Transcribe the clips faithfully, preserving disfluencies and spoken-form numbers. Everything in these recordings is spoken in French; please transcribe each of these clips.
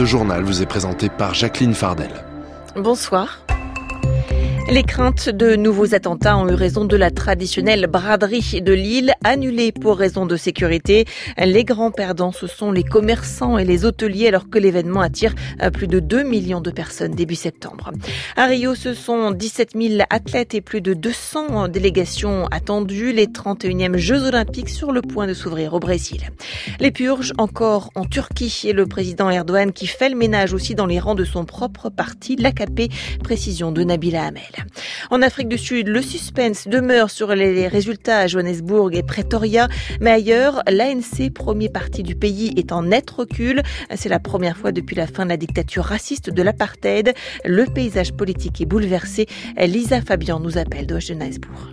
Ce journal vous est présenté par Jacqueline Fardel. Bonsoir. Les craintes de nouveaux attentats ont eu raison de la traditionnelle braderie de Lille, annulée pour raison de sécurité. Les grands perdants, ce sont les commerçants et les hôteliers, alors que l'événement attire plus de deux millions de personnes début septembre. À Rio, ce sont dix-sept mille athlètes et plus de deux cents délégations attendues. Les trente et unième Jeux Olympiques sur le point de s'ouvrir au Brésil. Les purges encore en Turquie et le président Erdogan qui fait le ménage aussi dans les rangs de son propre parti, l'A K P. Précision de Nabila Hamel. En Afrique du Sud, le suspense demeure sur les résultats à Johannesburg et Pretoria, mais ailleurs, l'A N C, premier parti du pays, est en net recul. C'est la première fois depuis la fin de la dictature raciste de l'apartheid. Le paysage politique est bouleversé. Lisa Fabian nous appelle de Johannesburg.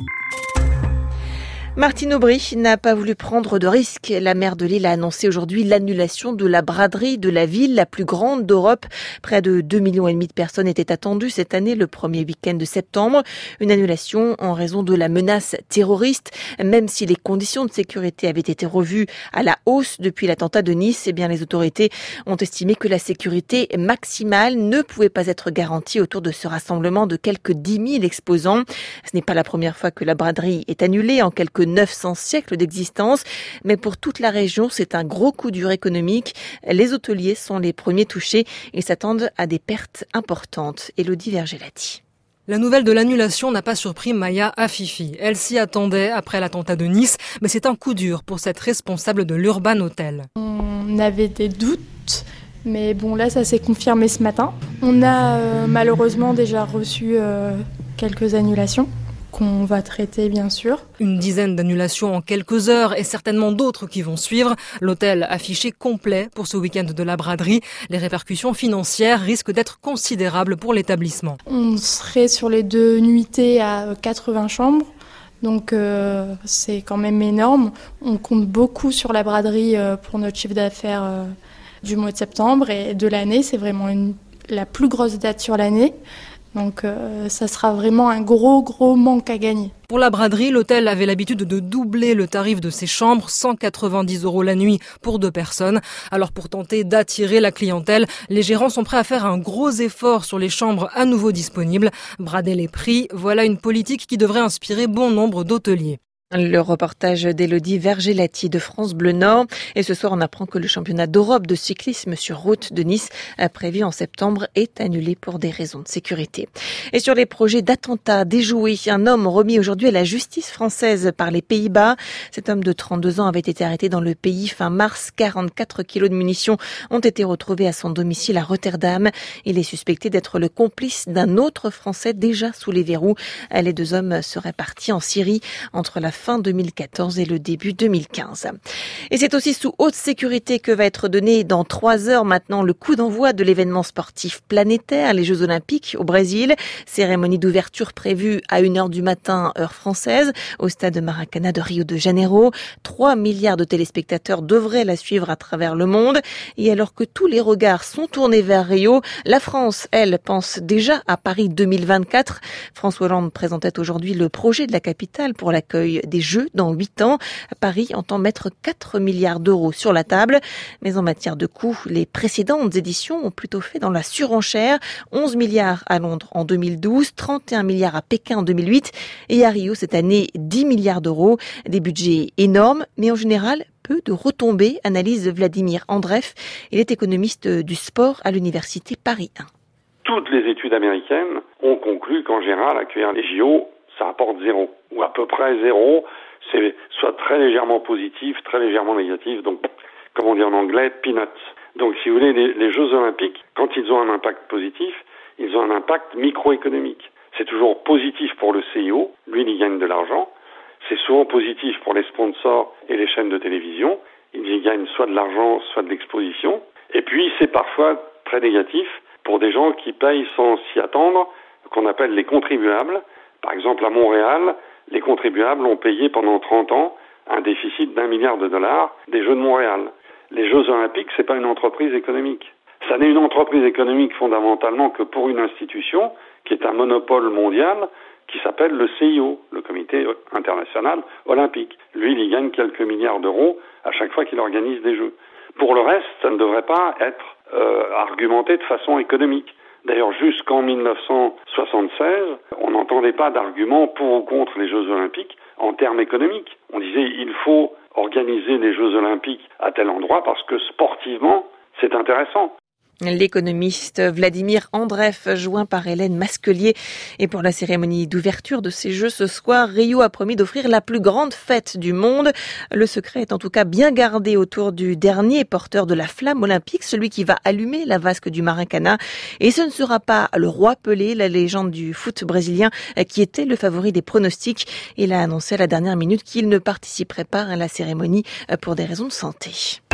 Martine Aubry n'a pas voulu prendre de risques. La maire de Lille a annoncé aujourd'hui l'annulation de la braderie de la ville la plus grande d'Europe. Près de deux millions et demi de personnes étaient attendues cette année, le premier week-end de septembre. Une annulation en raison de la menace terroriste. Même si les conditions de sécurité avaient été revues à la hausse depuis l'attentat de Nice, eh bien les autorités ont estimé que la sécurité maximale ne pouvait pas être garantie autour de ce rassemblement de quelques dix mille exposants. Ce n'est pas la première fois que la braderie est annulée en quelques neuf cents siècles d'existence, mais pour toute la région, c'est un gros coup dur économique. Les hôteliers sont les premiers touchés et s'attendent à des pertes importantes. Élodie Vergelati. La nouvelle de l'annulation n'a pas surpris Maya Afifi. Elle s'y attendait après l'attentat de Nice, mais c'est un coup dur pour cette responsable de l'Urban Hotel. On avait des doutes, mais bon là ça s'est confirmé ce matin. On a euh, malheureusement déjà reçu euh, quelques annulations qu'on va traiter bien sûr. Une dizaine d'annulations en quelques heures et certainement d'autres qui vont suivre. L'hôtel affiché complet pour ce week-end de la braderie. Les répercussions financières risquent d'être considérables pour l'établissement. On serait sur les deux nuitées à quatre-vingts chambres. Donc euh, c'est quand même énorme. On compte beaucoup sur la braderie euh, pour notre chiffre d'affaires euh, du mois de septembre et de l'année. C'est vraiment une, la plus grosse date sur l'année. Donc euh, ça sera vraiment un gros, gros manque à gagner. Pour la braderie, l'hôtel avait l'habitude de doubler le tarif de ses chambres, cent quatre-vingt-dix euros la nuit pour deux personnes. Alors pour tenter d'attirer la clientèle, les gérants sont prêts à faire un gros effort sur les chambres à nouveau disponibles. Brader les prix, voilà une politique qui devrait inspirer bon nombre d'hôteliers. Le reportage d'Élodie Vergelati de France Bleu Nord. Et ce soir, on apprend que le championnat d'Europe de cyclisme sur route de Nice, prévu en septembre, est annulé pour des raisons de sécurité. Et sur les projets d'attentats déjoués, un homme remis aujourd'hui à la justice française par les Pays-Bas. Cet homme de trente-deux ans avait été arrêté dans le pays fin mars. quarante-quatre kilos de munitions ont été retrouvés à son domicile à Rotterdam. Il est suspecté d'être le complice d'un autre Français déjà sous les verrous. Les deux hommes seraient partis en Syrie entre la fin deux mille quatorze et le début deux mille quinze. Et c'est aussi sous haute sécurité que va être donné dans trois heures maintenant le coup d'envoi de l'événement sportif planétaire, les Jeux Olympiques au Brésil. Cérémonie d'ouverture prévue à une heure du matin, heure française, au stade Maracanã de Rio de Janeiro. trois milliards de téléspectateurs devraient la suivre à travers le monde. Et alors que tous les regards sont tournés vers Rio, la France, elle, pense déjà à Paris deux mille vingt-quatre. François Hollande présentait aujourd'hui le projet de la capitale pour l'accueil des Jeux dans huit ans. Paris entend mettre quatre milliards d'euros sur la table. Mais en matière de coûts, les précédentes éditions ont plutôt fait dans la surenchère. onze milliards à Londres en deux mille douze, trente et un milliards à Pékin en deux mille huit et à Rio cette année dix milliards d'euros. Des budgets énormes, mais en général peu de retombées, analyse Vladimir Andreev. Il est économiste du sport à l'université Paris un. Toutes les études américaines ont conclu qu'en général, accueillir les J O, ça rapporte zéro, ou à peu près zéro, c'est soit très légèrement positif, très légèrement négatif, donc, comme on dit en anglais, peanuts. Donc, si vous voulez, les, les Jeux Olympiques, quand ils ont un impact positif, ils ont un impact microéconomique. C'est toujours positif pour le C I O, lui, il y gagne de l'argent. C'est souvent positif pour les sponsors et les chaînes de télévision. Ils y gagnent soit de l'argent, soit de l'exposition. Et puis, c'est parfois très négatif pour des gens qui payent sans s'y attendre, qu'on appelle les contribuables. Par exemple, à Montréal, les contribuables ont payé pendant trente ans un déficit d'un milliard de dollars des Jeux de Montréal. Les Jeux Olympiques, c'est pas une entreprise économique. Ça n'est une entreprise économique fondamentalement que pour une institution qui est un monopole mondial qui s'appelle le C I O, le Comité international olympique. Lui, il y gagne quelques milliards d'euros à chaque fois qu'il organise des Jeux. Pour le reste, ça ne devrait pas être euh, argumenter de façon économique. D'ailleurs, jusqu'en dix-neuf cent soixante-seize, on n'entendait pas d'arguments pour ou contre les Jeux Olympiques en termes économiques. On disait il faut organiser les Jeux Olympiques à tel endroit parce que sportivement, c'est intéressant. L'économiste Vladimir Andreev, joint par Hélène Masquelier. Et pour la cérémonie d'ouverture de ces Jeux ce soir, Rio a promis d'offrir la plus grande fête du monde. Le secret est en tout cas bien gardé autour du dernier porteur de la flamme olympique, celui qui va allumer la vasque du Maracanã. Et ce ne sera pas le roi Pelé, la légende du foot brésilien, qui était le favori des pronostics. Il a annoncé à la dernière minute qu'il ne participerait pas à la cérémonie pour des raisons de santé.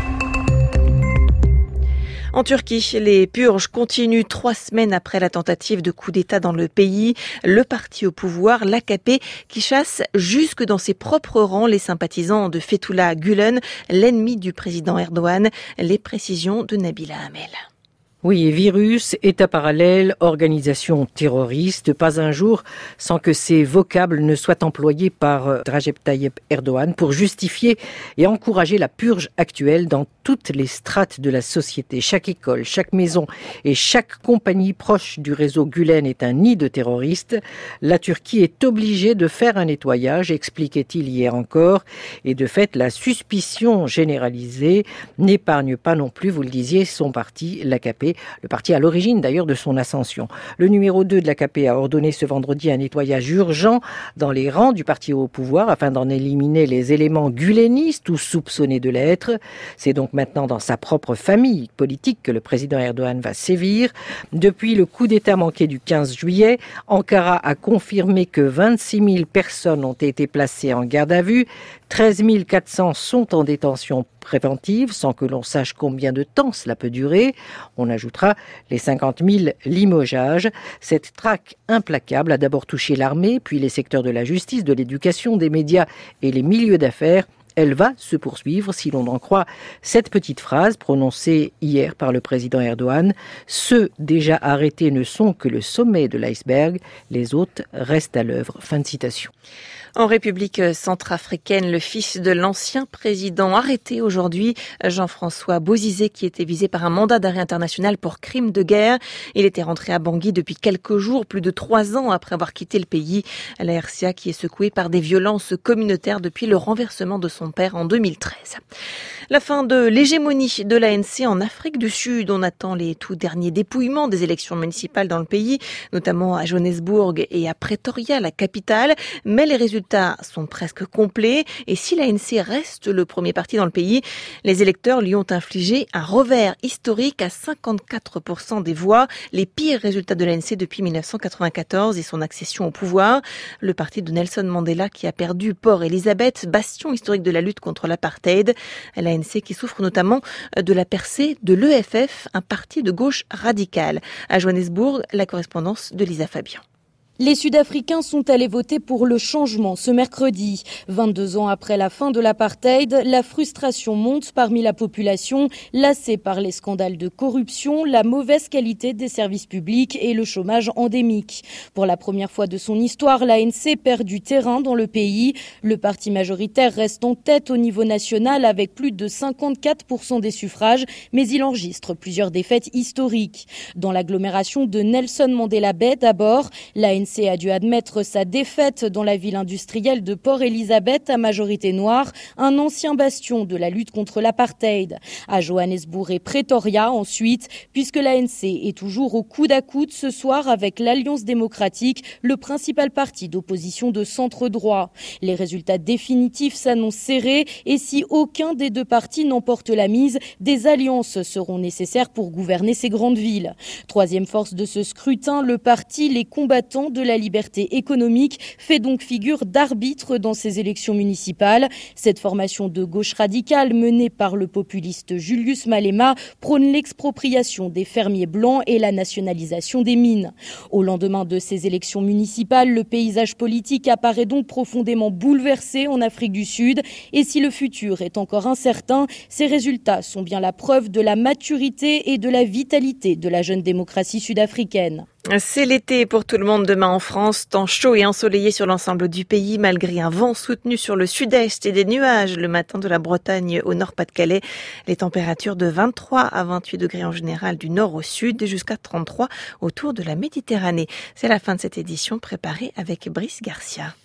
En Turquie, les purges continuent trois semaines après la tentative de coup d'État dans le pays. Le parti au pouvoir, l'A K P, qui chasse jusque dans ses propres rangs les sympathisants de Fethullah Gülen, l'ennemi du président Erdogan. Les précisions de Nabila Amel. Oui, virus, État parallèle, organisation terroriste, pas un jour sans que ces vocables ne soient employés par Recep Tayyip Erdogan pour justifier et encourager la purge actuelle dans toutes les strates de la société. Chaque école, chaque maison et chaque compagnie proche du réseau Gülen est un nid de terroristes. La Turquie est obligée de faire un nettoyage, expliquait-il hier encore, et de fait, la suspicion généralisée n'épargne pas non plus, vous le disiez, son parti, l'A K P. Le parti à l'origine d'ailleurs de son ascension. Le numéro deux de l'A K P a ordonné ce vendredi un nettoyage urgent dans les rangs du parti au pouvoir afin d'en éliminer les éléments gulenistes ou soupçonnés de l'être. C'est donc maintenant dans sa propre famille politique que le président Erdogan va sévir. Depuis le coup d'État manqué du quinze juillet, Ankara a confirmé que vingt-six mille personnes ont été placées en garde à vue, treize mille quatre cents sont en détention préventive, sans que l'on sache combien de temps cela peut durer. On ajoutera les cinquante mille limogeages. Cette traque implacable a d'abord touché l'armée, puis les secteurs de la justice, de l'éducation, des médias et les milieux d'affaires. Elle va se poursuivre si l'on en croit cette petite phrase prononcée hier par le président Erdogan. Ceux déjà arrêtés ne sont que le sommet de l'iceberg, les autres restent à l'œuvre. Fin de citation. En République centrafricaine, le fils de l'ancien président arrêté aujourd'hui, Jean-François Bozizé, qui était visé par un mandat d'arrêt international pour crime de guerre. Il était rentré à Bangui depuis quelques jours, plus de trois ans après avoir quitté le pays. La R C A qui est secouée par des violences communautaires depuis le renversement de son père en deux mille treize. La fin de l'hégémonie de l'A N C en Afrique du Sud. On attend les tout derniers dépouillements des élections municipales dans le pays, notamment à Johannesburg et à Pretoria, la capitale. Mais les résultats sont presque complets. Et si l'A N C reste le premier parti dans le pays, les électeurs lui ont infligé un revers historique à cinquante-quatre pour cent des voix. Les pires résultats de l'A N C depuis dix-neuf cent quatre-vingt-quatorze et son accession au pouvoir. Le parti de Nelson Mandela qui a perdu Port Elizabeth, bastion historique de la lutte contre l'apartheid. L'A N C qui souffre notamment de la percée de l'E F F, un parti de gauche radicale. À Johannesburg, la correspondance de Lisa Fabian. Les Sud-Africains sont allés voter pour le changement ce mercredi. vingt-deux ans après la fin de l'apartheid, la frustration monte parmi la population, lassée par les scandales de corruption, la mauvaise qualité des services publics et le chômage endémique. Pour la première fois de son histoire, l'A N C perd du terrain dans le pays. Le parti majoritaire reste en tête au niveau national avec plus de cinquante-quatre pour cent des suffrages, mais il enregistre plusieurs défaites historiques. Dans l'agglomération de Nelson Mandela Bay d'abord, l'A N C a dû admettre sa défaite dans la ville industrielle de Port Elizabeth à majorité noire, un ancien bastion de la lutte contre l'apartheid. À Johannesburg et Pretoria ensuite, puisque l'A N C est toujours au coude à coude ce soir avec l'Alliance démocratique, le principal parti d'opposition de centre droit. Les résultats définitifs s'annoncent serrés et si aucun des deux partis n'emporte la mise, des alliances seront nécessaires pour gouverner ces grandes villes. Troisième force de ce scrutin, le parti Les Combattants de la liberté économique fait donc figure d'arbitre dans ces élections municipales. Cette formation de gauche radicale menée par le populiste Julius Malema prône l'expropriation des fermiers blancs et la nationalisation des mines. Au lendemain de ces élections municipales, le paysage politique apparaît donc profondément bouleversé en Afrique du Sud et si le futur est encore incertain, ces résultats sont bien la preuve de la maturité et de la vitalité de la jeune démocratie sud-africaine. C'est l'été pour tout le monde demain en France, temps chaud et ensoleillé sur l'ensemble du pays malgré un vent soutenu sur le sud-est et des nuages le matin de la Bretagne au nord-Pas-de-Calais. Les températures de vingt-trois à vingt-huit degrés en général du nord au sud et jusqu'à trente-trois autour de la Méditerranée. C'est la fin de cette édition préparée avec Brice Garcia.